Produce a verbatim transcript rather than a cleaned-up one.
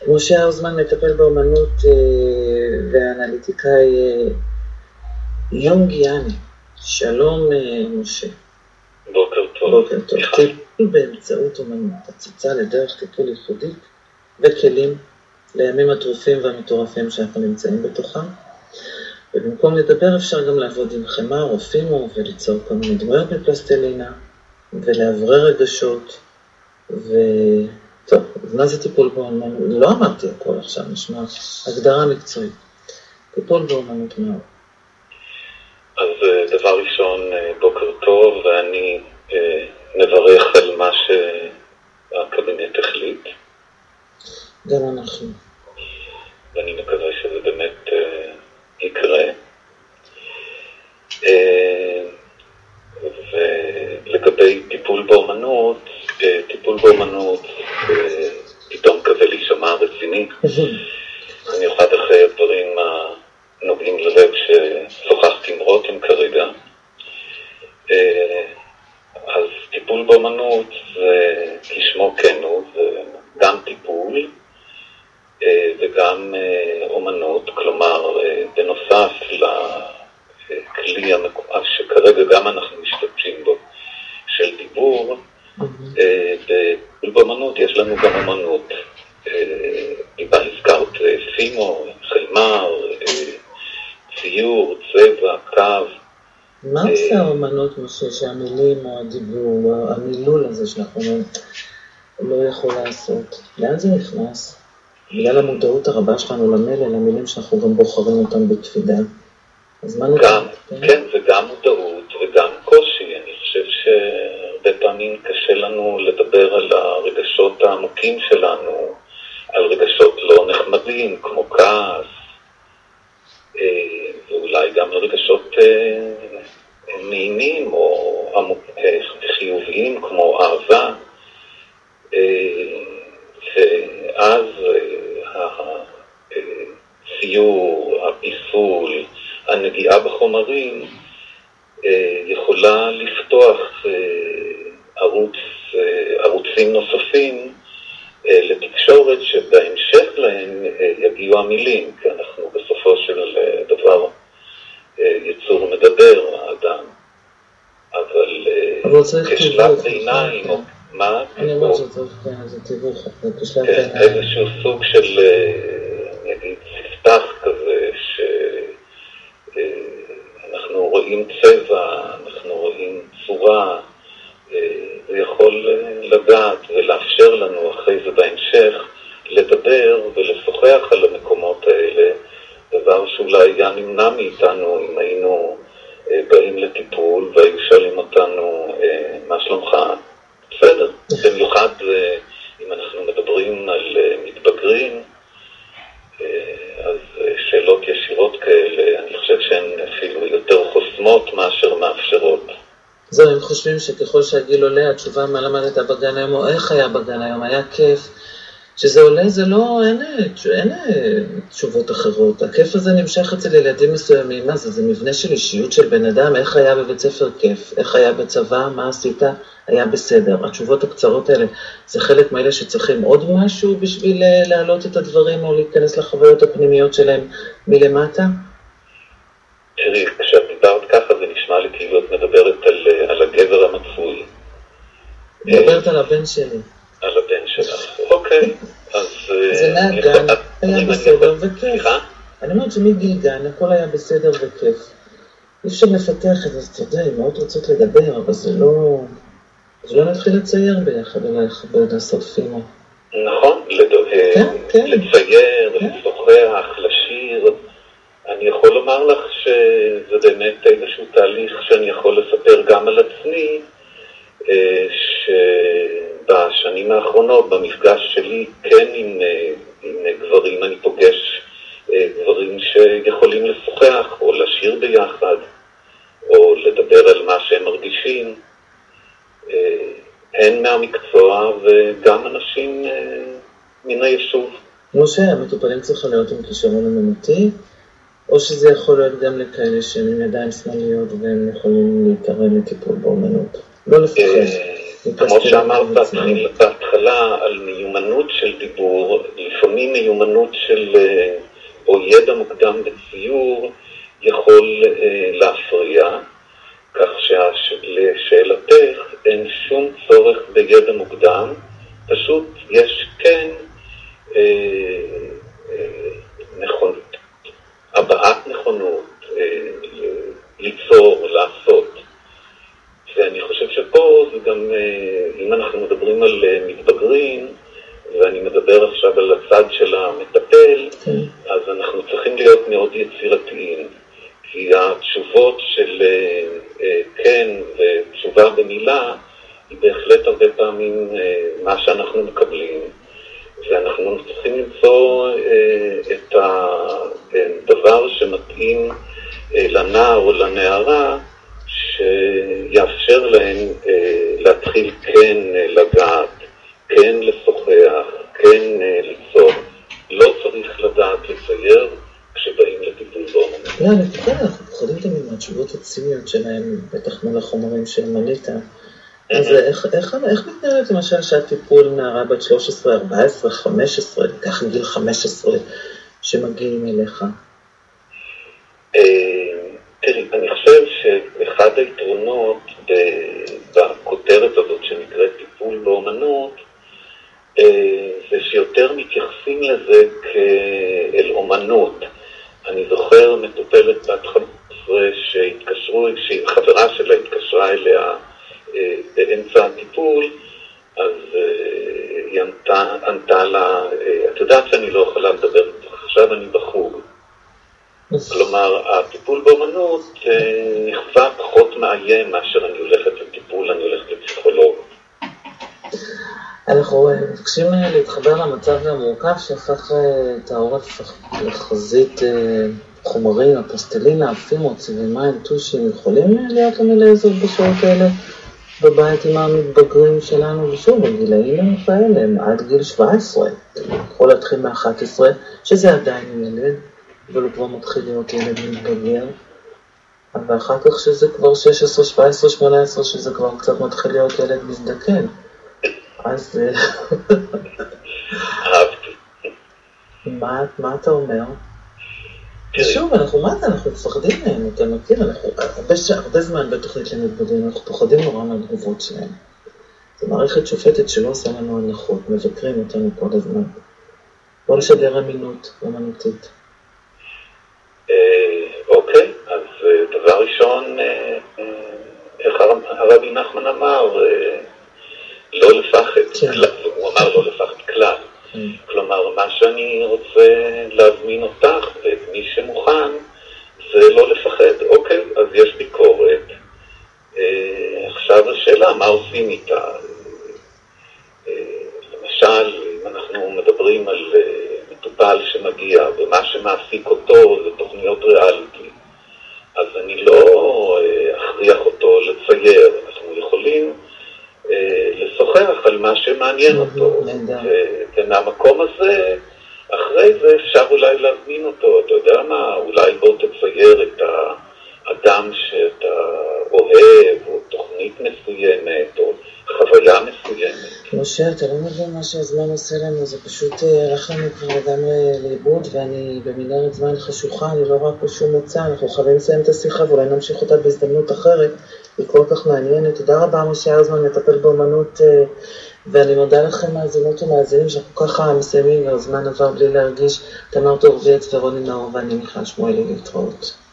משה האוזמן מטפל באומנות והאנליטיקאי יונגיאני. שלום משה. בוקר טוב. בוקר טוב. טיפול באמצעות אומנות, הציצה לדרך טיפול ייחודית וכלים לימים הטרופים והמטורפים שאנחנו נמצאים בתוכם. ובמקום לדבר אפשר גם לעבוד עם חמה, רופאים וליצור כל מיני דמויות בפלסטלינה ולעברי רגשות. וטוב, אז מה זה טיפול באומנות? לא אמרתי הכל עכשיו, נשמע הגדרה מקצועית. טיפול באומנות מאוד. אז דבר ראשון, בוקר טוב, ואני מברך על מה שהקבינט החליט. גם אנחנו. ואני מקווה שזה באמת יקרה. ולגבי טיפול באומנות, טיפול באומנות פתאום כזה להישמע רציני. במיוחד אחרי הדברים הנוגעים ללב ששוחחתי עם רותם כרגע. אז טיפול באומנות זה כשמו כן הוא, זה גם טיפול וגם אומנות, כלומר בנוסף לכלי שכרגע גם אנחנו משתמשים בו של דיבור, בטיפול באומנות יש לנו גם אומנות. בה הזכרת פימו, חלמר, ציור, צבע, קו. מה עושה האומנות, משה, שהמילים או הדיבור, או המילול הזה שאנחנו לא יכול לעשות? לאן זה נכנס? בגלל המודעות הרבה שלנו למלל, למילים שאנחנו גם בוחרים אותם בקפידה. אז מה גם, כן, וגם מודעות וגם קושי. אני חושב שהרבה פעמים קשה לנו לדבר על הרגשות העמוקים שלנו, על רגשות לא נחמדים, כמו כעס, ואולי גם על רגשות נעימים או חיוביים, כמו אהבה. ואז הציור, הפיסול, הנגיעה בחומרים, יכולה לפתוח ערוץ, ערוצים נוספים, לתקשורת שבהמשך להם יגיעו המילים, כי אנחנו בסופו של דבר יצור מדבר, האדם. אבל כשלב ביניים, או מה? אני אומר שצריך, זה תיווך, זה כשלב ביניים. איזשהו סוג של, אני אגיד, ספתח כזה, שאנחנו רואים צבע, אנחנו רואים צורה, זה יכול לדעת ולאפשר לנו אחרי זה בהמשך לדבר ולשוחח על המקומות האלה, דבר שאולי גם נמנע מאיתנו אם היינו באים לטיפול והיו שואלים אותנו מה שלומך. בסדר, במיוחד אם אנחנו מדברים על מתבגרים, אז שאלות ישירות כאלה, אני חושב שהן אפילו יותר חוסמות מאשר מאפשרות. זהו, הם חושבים שככל שהגיל עולה, התשובה מה למדת בגן היום, או איך היה בגן היום, היה כיף. שזה עולה, זה לא, אין, אין תשובות אחרות. הכיף הזה נמשך אצל ילדים מסוימים. מה זה? זה מבנה של אישיות של בן אדם, איך היה בבית ספר כיף, איך היה בצבא, מה עשית, היה בסדר. התשובות הקצרות האלה, זה חלק מאלה שצריכים עוד משהו בשביל להעלות את הדברים, או להיכנס לחוויות הפנימיות שלהם מלמטה? תראי, כשאת דיברת ככה, זה נשמע לי כאילו את מדברת על, על הגבר המצוי. מדברת על הבן שלי. על הבן שלך. אוקיי, אז... זה מהגן, היה בסדר וכיף. אני אומרת שמגיל גן, הכל היה בסדר וכיף. אי אפשר לפתח את זה, אז אתה יודע, מאוד רוצות לדבר, אבל זה לא... זה לא נתחיל לצייר ביחד, אלא לעשות פימו. נכון, לצייר, לשוחח, לשיר. אני יכול לומר לך שזה באמת איזשהו תהליך שאני יכול לספר גם על עצמי, שבשנים האחרונות, במפגש שלי, כן עם, עם גברים, אני פוגש גברים שיכולים לשוחח או לשיר ביחד, או לדבר על מה שהם מרגישים, הן מהמקצוע וגם אנשים מן היישוב. משה, המטופלים צריכים להיות עם כישרון אמנותי, או שזה יכול להיות גם לכאלה שהם עם ידיים שמאליות והם יכולים להתקרב לטיפול באמנות? לא לפחד. כמו שאמרת בהתחלה על מיומנות של דיבור, לפעמים מיומנות של, או ידע מוקדם בציור, יכול להפריע, כך שלשאלתך אין שום צורך בידע מוקדם, פשוט יש כן אה, אה, נכונות, הבעת נכונות, אה, ליצור, לעשות. ואני חושב שפה זה גם, אה, אם אנחנו מדברים על אה, מתבגרים, ואני מדבר עכשיו על הצד של המטפל, okay. אז אנחנו צריכים להיות מאוד יצירתיים. כי התשובות של אה, אה, כן ותשובה במילה היא בהחלט הרבה פעמים אה, מה שאנחנו מקבלים, ואנחנו צריכים למצוא אה, את הדבר שמתאים אה, לנער או לנערה שיאפשר להם אה, להתחיל כן אה, לגעת, כן לשוחח, כן אה, ליצור. לא צריך לדעת לצייר כשבאים לטיפול באומנות. לא, לפחות אנחנו פוחדים תמיד מהתשובות הציניות שלהם, בטח מול החומרים שהם מלאת. אז איך, איך, איך מתנהלת למשל שהטיפול נערה בת שלוש עשרה, ארבע עשרה, חמש עשרה, כך גיל חמש עשרה, שמגיעים אליך? תראי, אני חושב שאחד היתרונות בכותרת הזאת שנקראת טיפול באומנות, זה שיותר מתייחסים לזה כאל אומנות. אני זוכר מטופלת בת חמש עשרה שהתקשרו, שחברה שלה התקשרה אליה באמצע הטיפול, אז היא ענתה, ענתה לה, את יודעת שאני לא יכולה לדבר, עכשיו אני בחוג. כלומר, הטיפול באמנות נכפה פחות מאיים מאשר אני הולכת לטיפול, אני הולכת לפסיכולוג. אנחנו מבקשים להתחבר למצב המורכב שהפך את העורף לחזית חומרים, הפסטלינה, הפימות, צבעי מים, טושים, יכולים להיות לנו לעזור בשעות האלה בבית עם המתבגרים שלנו, ושוב, בגילאים האלה, הם עד גיל שבע עשרה, יכול להתחיל מ-אחת עשרה, שזה עדיין ילד, אבל הוא כבר מתחיל להיות ילד מתבגר, ואחר כך שזה כבר שש עשרה, שבע עשרה, שמונה עשרה, שזה כבר קצת מתחיל להיות ילד מזדקן. אז אהבתי. מה, מה אתה אומר? שוב, אנחנו, מה זה? אנחנו מפחדים מהם, אתה מכיר? אנחנו הרבה, הרבה זמן בתוכנית למתבגרים, אנחנו פוחדים נורא מהתגובות שלהם. זו מערכת שופטת שלא עושה לנו הנחות, מבקרים אותנו כל הזמן. בוא נשדר אמינות אומנותית. אוקיי, אז דבר ראשון, איך הרבי נחמן אמר, לא לפחד, הוא אמר לא לפחד כלל. כלומר, מה שאני רוצה להזמין אותך ואת מי שמוכן, זה לא לפחד. אוקיי, אז יש ביקורת. עכשיו השאלה, מה עושים איתה? למשל, אם אנחנו מדברים על מטופל שמגיע, ומה שמעסיק אותו זה תוכניות ריאליטי, אז אני לא אכריח אותו לצייר. אנחנו יכולים לשוחח על מה שמעניין אותו, ומהמקום הזה, אחרי זה אפשר אולי להזמין אותו, אתה יודע מה, אולי בוא תצייר את האדם שאתה אוהב, או תוכנית מסוימת, או חוויה מסוימת. משה, אתה לא מבין מה שהזמן עושה לנו, זה פשוט הלך לנו כבר לגמרי לאיבוד, ואני במנהרת זמן חשוכה, אני לא רואה פה שום מוצא, אנחנו חייבים לסיים את השיחה, ואולי נמשיך אותה בהזדמנות אחרת, היא כל כך מעניינת. תודה רבה, משה ארזמן, מטפל באמנות, ואני מודה לכם מאזינות ומאזינים שאנחנו ככה מסיימים, והזמן עבר בלי להרגיש. תמר טורביץ ורוני נאור ואני מיכל שמואלי, להתראות.